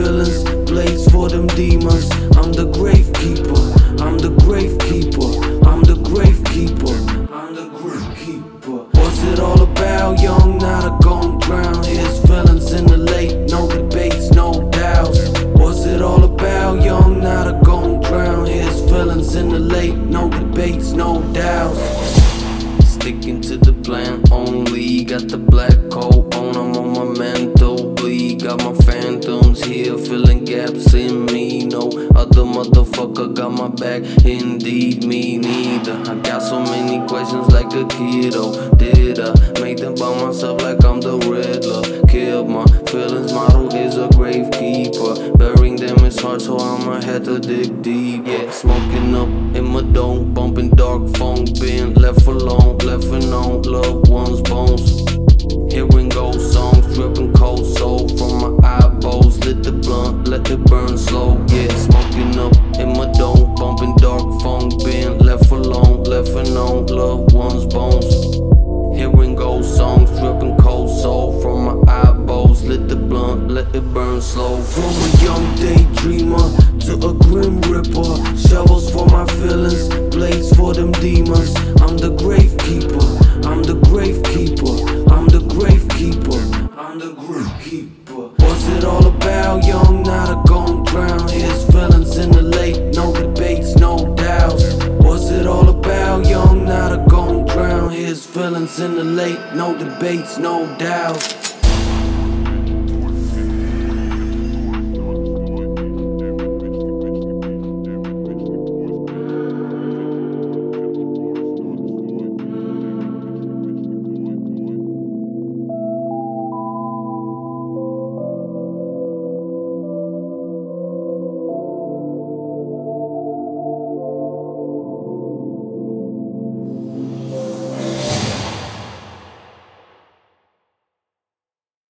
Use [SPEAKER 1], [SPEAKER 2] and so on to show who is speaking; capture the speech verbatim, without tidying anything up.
[SPEAKER 1] feelings, blades for them demons. I'm the grave keeper, I'm the grave keeper, I'm the grave keeper, I'm the grave keeper. What's it all about? Young, not a gon' drown. His feelings in the late, no debates, no doubts. What's it all about? Young, not a gon' drown. His feelings in the late, no debates, no doubts. Sticking to the plan only. Got the black coat on, I'm on my mental bleed. Got my phantoms here, filling gaps in me. No other motherfucker got my back, indeed me neither. I got so many questions like a kiddo. Did I make them by myself like I'm the Riddler? Killed my feelings, motto is a grave keeper. Burying them is hard, so I'ma have to dig deep. Yeah, smoking up in my dome, bumping dark funk, being left alone, left alone, loved ones' bones. Hearing ghost songs, dripping cold soul from my eyeballs. Lit the blunt, let it burn slow. Yeah, smoking up in my dome, bumping dark funk, being left alone, left alone, loved ones' bones. Hearing ghost songs, dripping cold soul from my eyeballs. Lit the blunt, let it burn slow. From a young daydreamer to a grim ripper. Shovels for my feelings, blades for them demons. I'm the grave keeper, I'm the grave keeper, I'm the grave keeper, I'm the grave keeper. What's it all about? Young, not a gon' drown. His feelings in the late, no debates, no doubts. What's it all about? Young, not a gon' drown. His feelings in the late, no debates, no doubts.